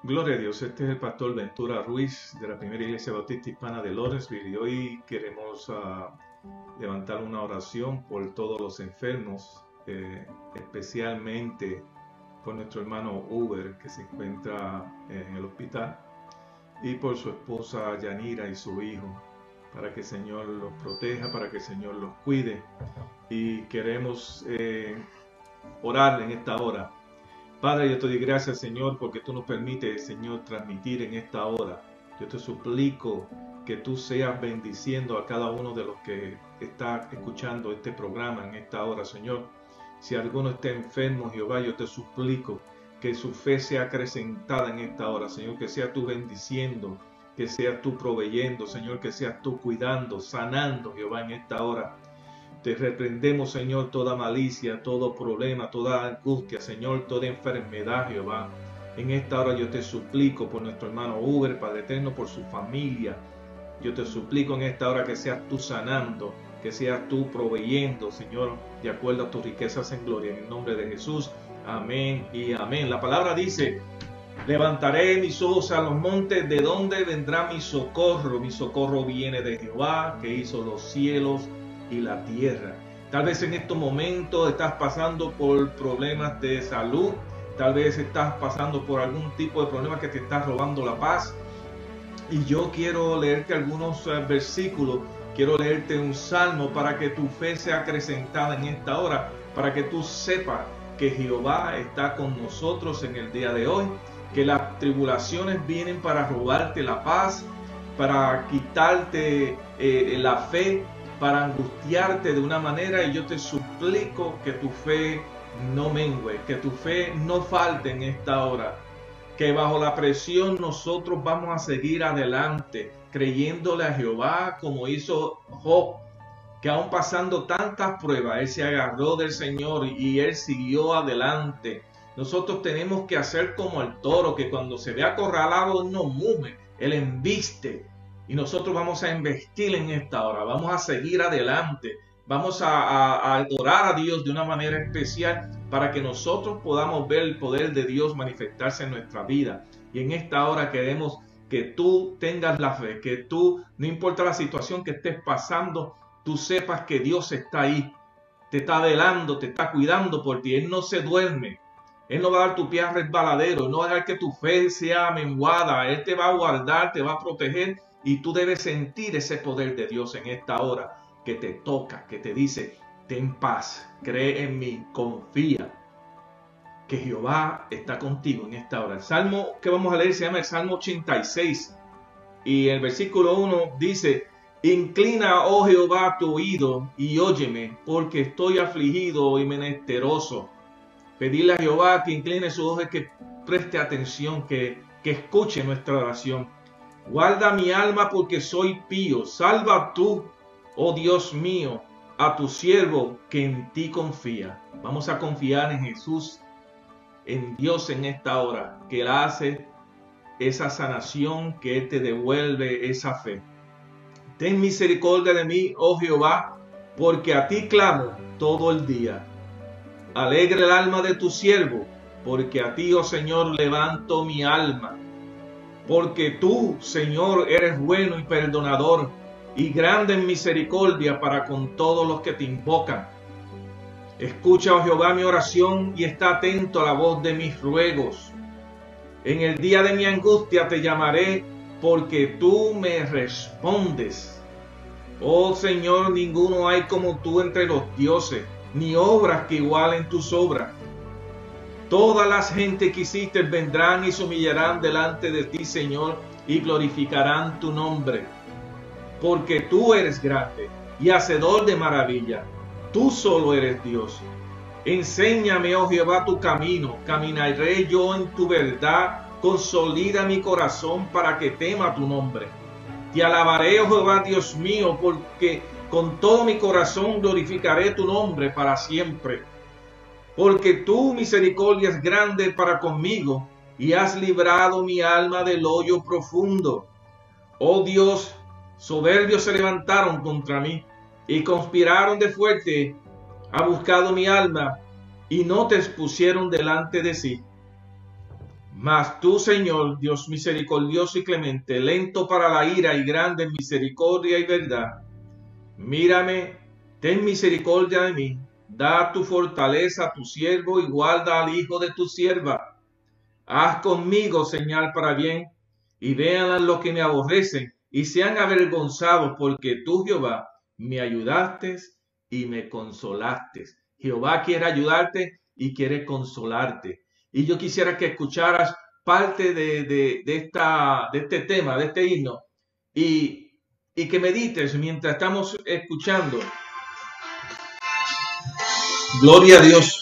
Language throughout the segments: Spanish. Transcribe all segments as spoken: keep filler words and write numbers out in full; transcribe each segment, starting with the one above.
Gloria a Dios, este es el pastor Ventura Ruiz de la Primera Iglesia Bautista Hispana de Lawrenceville y hoy queremos uh, levantar una oración por todos los enfermos, eh, especialmente por nuestro hermano Uber que se encuentra en el hospital y por su esposa Yanira y su hijo, para que el Señor los proteja, para que el Señor los cuide. Y queremos eh, orar en esta hora. Padre, yo te doy gracias, Señor, porque tú nos permites, Señor, transmitir en esta hora. Yo te suplico que tú seas bendiciendo a cada uno de los que está escuchando este programa en esta hora, Señor. Si alguno está enfermo, Jehová, yo te suplico que su fe sea acrecentada en esta hora, Señor, que sea tú bendiciendo, que seas tú proveyendo, Señor, que seas tú cuidando, sanando, Jehová, en esta hora. Te reprendemos, Señor, toda malicia, todo problema, toda angustia, Señor, toda enfermedad, Jehová. En esta hora yo te suplico por nuestro hermano Uber, Padre eterno, por su familia. Yo te suplico en esta hora que seas tú sanando, que seas tú proveyendo, Señor, de acuerdo a tus riquezas en gloria. En el nombre de Jesús, amén y amén. La palabra dice: levantaré mis ojos a los montes, ¿de dónde vendrá mi socorro? Mi socorro viene de Jehová, que hizo los cielos y la tierra. Tal vez en estos momentos estás pasando por problemas de salud, tal vez estás pasando por algún tipo de problema que te está robando la paz. Y yo quiero leerte algunos uh, versículos, quiero leerte un salmo para que tu fe sea acrecentada en esta hora, para que tú sepas que Jehová está con nosotros en el día de hoy, que las tribulaciones vienen para robarte la paz, para quitarte eh, la fe, para angustiarte de una manera, y yo te suplico que tu fe no mengue, que tu fe no falte en esta hora, que bajo la presión nosotros vamos a seguir adelante, creyéndole a Jehová como hizo Job, que aún pasando tantas pruebas, él se agarró del Señor y él siguió adelante. Nosotros tenemos que hacer como el toro, que cuando se ve acorralado no muge, él embiste. Y nosotros vamos a investir en esta hora, vamos a seguir adelante, vamos a, a, a adorar a Dios de una manera especial para que nosotros podamos ver el poder de Dios manifestarse en nuestra vida. Y en esta hora queremos que tú tengas la fe, que tú, no importa la situación que estés pasando, tú sepas que Dios está ahí, te está velando, te está cuidando por ti. Él no se duerme, Él no va a dar tu pie a resbaladero, Él no va a dejar que tu fe sea menguada, Él te va a guardar, te va a proteger. Y tú debes sentir ese poder de Dios en esta hora que te toca, que te dice: ten paz, cree en mí, confía, que Jehová está contigo en esta hora. El salmo que vamos a leer se llama el Salmo ochenta y seis. Y el versículo uno dice: inclina, oh Jehová, tu oído y óyeme, porque estoy afligido y menesteroso. Pedirle a Jehová que incline sus ojos, que preste atención, que, que escuche nuestra oración. Guarda mi alma porque soy pío. Salva tú, oh Dios mío, a tu siervo que en ti confía. Vamos a confiar en Jesús, en Dios en esta hora, que Él hace esa sanación, que Él te devuelve esa fe. Ten misericordia de mí, oh Jehová, porque a ti clamo todo el día. Alegre el alma de tu siervo, porque a ti, oh Señor, levanto mi alma. Porque tú, Señor, eres bueno y perdonador, y grande en misericordia para con todos los que te invocan. Escucha, oh Jehová, mi oración, y está atento a la voz de mis ruegos. En el día de mi angustia te llamaré, porque tú me respondes. Oh Señor, ninguno hay como tú entre los dioses, ni obras que igualen tus obras. Todas las gentes que hiciste vendrán y se humillarán delante de ti, Señor, y glorificarán tu nombre. Porque tú eres grande y hacedor de maravilla. Tú solo eres Dios. Enséñame, oh Jehová, tu camino. Caminaré yo en tu verdad. Consolida mi corazón para que tema tu nombre. Te alabaré, oh Jehová, Dios mío, porque con todo mi corazón glorificaré tu nombre para siempre. Porque tu misericordia es grande para conmigo, y has librado mi alma del hoyo profundo. Oh Dios, soberbios se levantaron contra mí, y conspiraron de fuerte, ha buscado mi alma, y no te expusieron delante de sí. Mas tú, Señor, Dios misericordioso y clemente, lento para la ira y grande en misericordia y verdad, mírame, ten misericordia de mí, da tu fortaleza a tu siervo y guarda al hijo de tu sierva. Haz conmigo señal para bien, y vean los que me aborrecen, y sean avergonzados, porque tú, Jehová, me ayudaste y me consolaste. Jehová quiere ayudarte y quiere consolarte. Y yo quisiera que escucharas parte de, de, de, esta, de este tema, de este himno, y, y que medites mientras estamos escuchando. Gloria a Dios.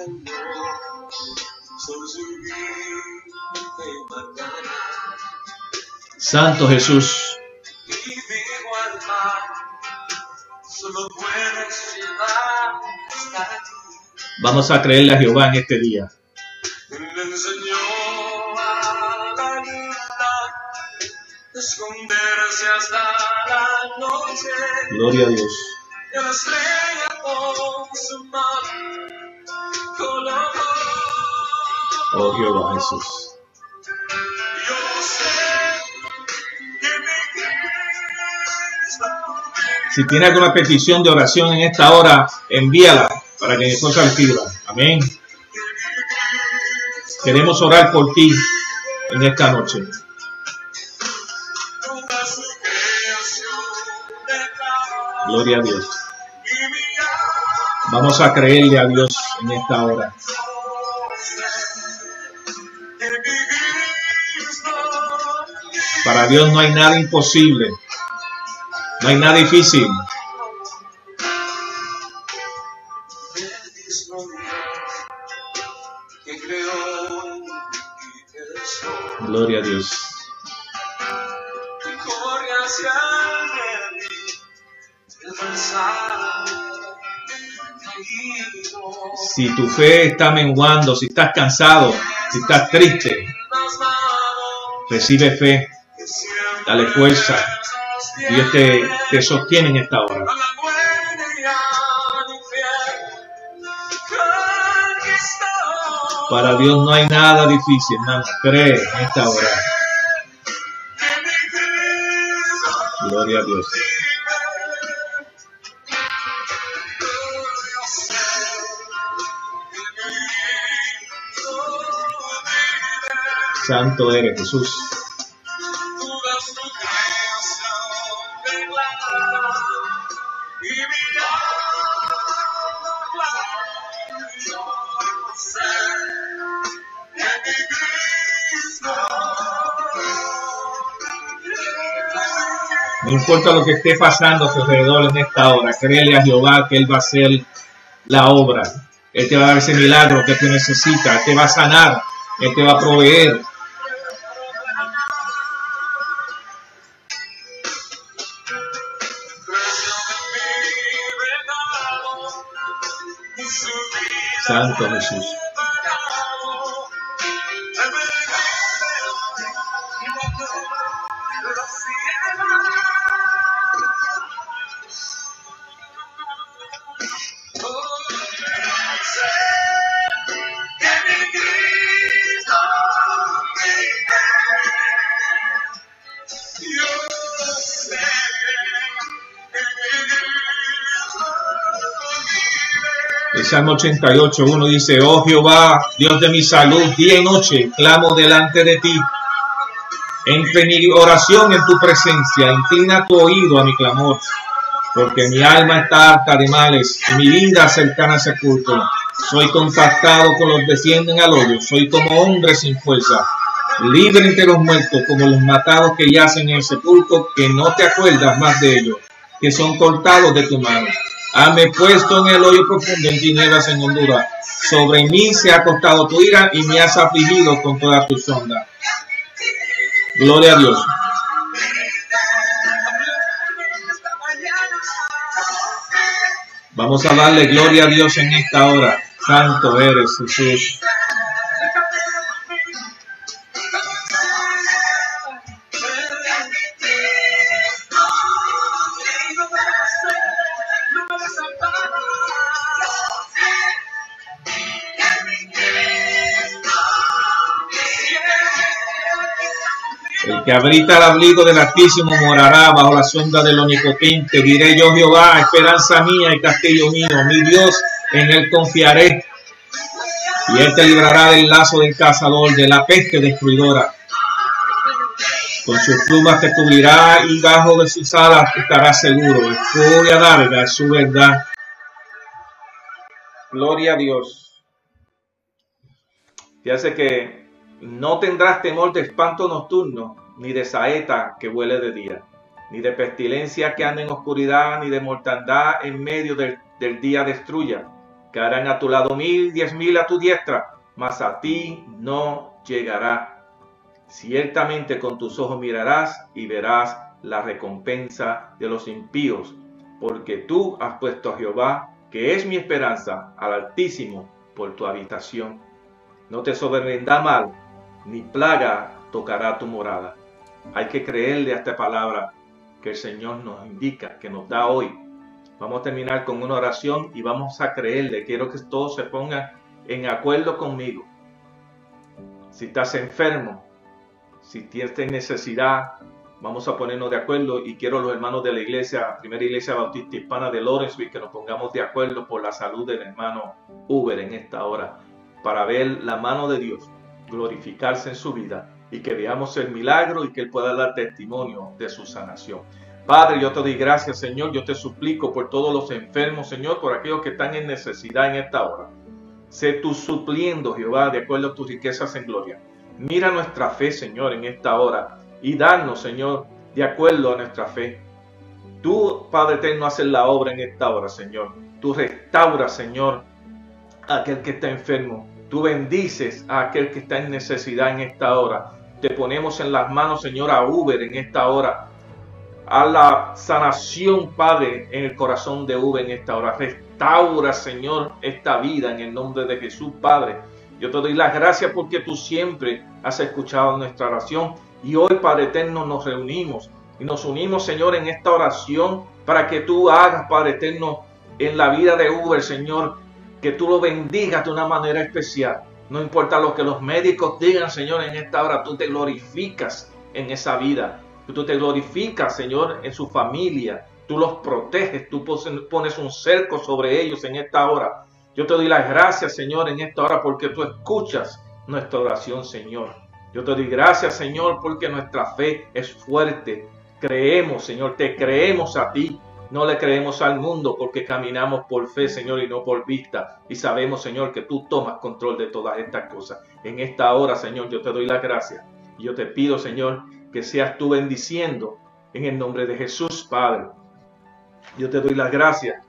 Santo Jesús. Vamos a creerle a Jehová en este día. Gloria a Dios. Oh Jehová Jesús. Si tiene alguna petición de oración en esta hora, envíala para que mi esposa reciba. Amén. Queremos orar por ti en esta noche. Gloria a Dios. Vamos a creerle a Dios en esta hora. Para Dios no hay nada imposible. No hay nada difícil. Gloria a Dios. Si tu fe está menguando, si estás cansado, si estás triste, recibe fe, dale fuerza. Dios te, te sostiene en esta hora. Para Dios no hay nada difícil, hermano. Cree en esta hora. Gloria a Dios. Santo eres, Jesús. No importa lo que esté pasando a su alrededor en esta hora, créele a Jehová que Él va a hacer la obra. Él te va a dar ese milagro que tú necesitas. Él te va a sanar. Él te va a proveer. Santo Jesús. El Salmo ochenta y ocho, uno dice: oh Jehová, Dios de mi salud, día y noche clamo delante de ti. Entre mi oración en tu presencia, inclina tu oído a mi clamor, porque mi alma está harta de males y mi vida cercana a sepulcro. Soy contactado con los que descienden al hoyo, soy como hombre sin fuerza, libre entre los muertos, como los matados que yacen en el sepulcro, que no te acuerdas más de ellos, que son cortados de tu mano. Hame puesto en el hoyo profundo, en tinieblas en Honduras. Sobre mí se ha acostado tu ira y me has afligido con todas tus ondas. Gloria a Dios. Vamos a darle gloria a Dios en esta hora. Santo eres, Jesús. El que habita al abrigo del Altísimo morará bajo la sombra del Omnipotente. Diré yo: Jehová, esperanza mía y castillo mío, mi Dios, en él confiaré. Y él te librará del lazo del cazador, de la peste destruidora. Con sus plumas te cubrirá y bajo de sus alas estarás seguro. Gloria larga es su verdad. Gloria a Dios. Fíjate que no tendrás temor de espanto nocturno, ni de saeta que huele de día, ni de pestilencia que anda en oscuridad, ni de mortandad en medio del, del día destruya. Caerán a tu lado mil, diez mil a tu diestra, mas a ti no llegará. Ciertamente con tus ojos mirarás y verás la recompensa de los impíos, porque tú has puesto a Jehová, que es mi esperanza, al Altísimo, por tu habitación. No te sobrevendrá mal, ni plaga tocará tu morada. Hay que creerle a esta palabra que el Señor nos indica, que nos da hoy. Vamos a terminar con una oración y vamos a creerle. Quiero que todos se pongan en acuerdo conmigo. Si estás enfermo, si tienes necesidad, vamos a ponernos de acuerdo, y quiero los hermanos de la iglesia, Primera Iglesia Bautista Hispana de Lawrenceville, que nos pongamos de acuerdo por la salud del hermano Uber en esta hora, para ver la mano de Dios glorificarse en su vida y que veamos el milagro y que Él pueda dar testimonio de su sanación. Padre, yo te doy gracias, Señor. Yo te suplico por todos los enfermos, Señor, por aquellos que están en necesidad en esta hora. Sé tú supliendo, Jehová, de acuerdo a tus riquezas en gloria. Mira nuestra fe, Señor, en esta hora y danos, Señor, de acuerdo a nuestra fe. Tú, Padre eterno, haces la obra en esta hora, Señor. Tú restauras, Señor, a aquel que está enfermo. Tú bendices a aquel que está en necesidad en esta hora. Te ponemos en las manos, Señor, a Uber en esta hora. A la sanación, Padre, en el corazón de Uber en esta hora. Restaura, Señor, esta vida en el nombre de Jesús, Padre. Yo te doy las gracias porque tú siempre has escuchado nuestra oración. Y hoy, Padre eterno, nos reunimos y nos unimos, Señor, en esta oración para que tú hagas, Padre eterno, en la vida de Uber, Señor, que tú lo bendigas de una manera especial. No importa lo que los médicos digan, Señor, en esta hora tú te glorificas en esa vida. Tú te glorificas, Señor, en su familia. Tú los proteges, tú pones un cerco sobre ellos en esta hora. Yo te doy las gracias, Señor, en esta hora porque tú escuchas nuestra oración, Señor. Yo te doy gracias, Señor, porque nuestra fe es fuerte. Creemos, Señor, te creemos a ti. No le creemos al mundo porque caminamos por fe, Señor, y no por vista. Y sabemos, Señor, que tú tomas control de todas estas cosas. En esta hora, Señor, yo te doy las gracias. Y yo te pido, Señor, que seas tú bendiciendo en el nombre de Jesús, Padre. Yo te doy las gracias.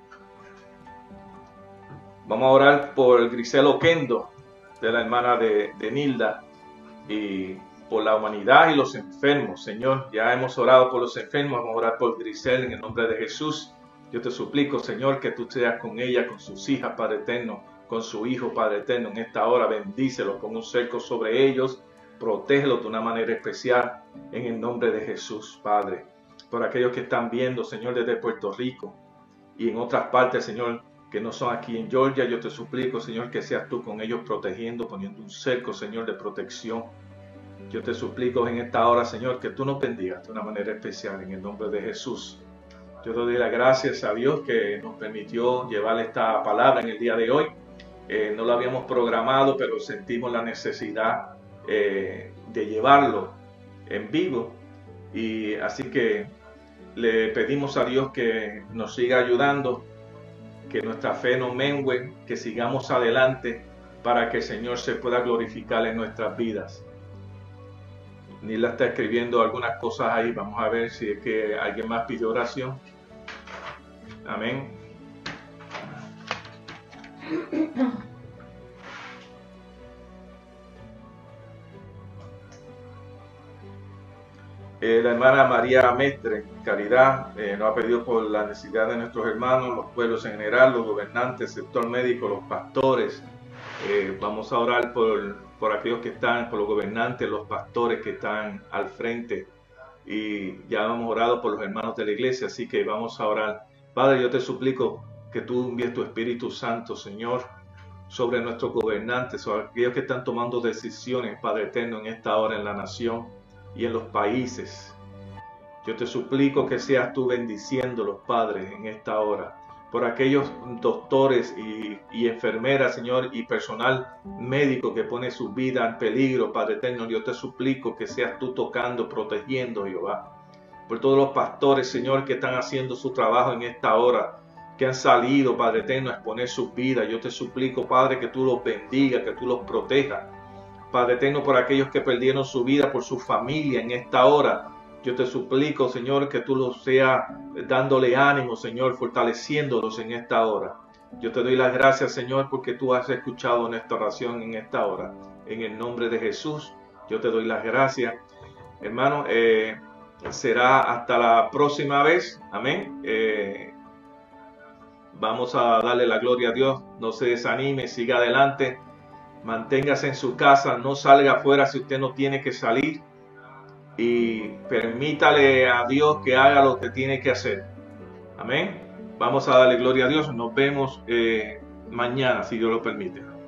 Vamos a orar por Grisel Oquendo, de la hermana de, de Nilda, y por la humanidad y los enfermos, Señor. Ya hemos orado por los enfermos, vamos a orar por Grisel en el nombre de Jesús. Yo te suplico, Señor, que tú seas con ella, con sus hijas, Padre eterno, con su hijo, Padre eterno, en esta hora. Bendícelo con un cerco sobre ellos, protégelo de una manera especial en el nombre de Jesús, Padre. Por aquellos que están viendo, Señor, desde Puerto Rico y en otras partes, Señor, que no son aquí en Georgia, yo te suplico, Señor, que seas tú con ellos protegiendo, poniendo un cerco, Señor, de protección. Yo te suplico en esta hora, Señor, que tú nos bendigas de una manera especial en el nombre de Jesús. Yo te doy las gracias a Dios que nos permitió llevar esta palabra en el día de hoy. Eh, no lo habíamos programado, pero sentimos la necesidad eh, de llevarlo en vivo. Y así que le pedimos a Dios que nos siga ayudando, que nuestra fe no mengue, que sigamos adelante para que el Señor se pueda glorificar en nuestras vidas. Nila está escribiendo algunas cosas ahí. Vamos a ver si es que alguien más pidió oración. Amén. Eh, la hermana María Mestre, Caridad, eh, nos ha pedido por la necesidad de nuestros hermanos, los pueblos en general, los gobernantes, el sector médico, los pastores. Eh, vamos a orar por, por aquellos que están, por los gobernantes, los pastores que están al frente. Y ya hemos orado por los hermanos de la iglesia, así que vamos a orar. Padre, yo te suplico que tú envíes tu Espíritu Santo, Señor, sobre nuestros gobernantes, sobre aquellos que están tomando decisiones, Padre eterno, en esta hora en la nación. y en los países. Yo te suplico que seas tú bendiciéndolos, Padre, en esta hora. Por aquellos doctores y, y enfermeras, Señor, y personal médico que pone su vida en peligro, Padre eterno, yo te suplico que seas tú tocando, protegiendo, Jehová. Por todos los pastores, Señor, que están haciendo su trabajo en esta hora, que han salido, Padre eterno, a exponer sus vidas. Yo te suplico, Padre, que tú los bendigas, que tú los protejas. Padre eterno, por aquellos que perdieron su vida, por su familia en esta hora. Yo te suplico, Señor, que tú los seas dándole ánimo, Señor, fortaleciéndolos en esta hora. Yo te doy las gracias, Señor, porque tú has escuchado nuestra oración en esta hora. En el nombre de Jesús, yo te doy las gracias. Hermano, eh, será hasta la próxima vez. Amén. Eh, vamos a darle la gloria a Dios. No se desanime, siga adelante. Manténgase en su casa, no salga afuera si usted no tiene que salir. Y permítale a Dios que haga lo que tiene que hacer. Amén. Vamos a darle gloria a Dios. Nos vemos eh, mañana, si Dios lo permite.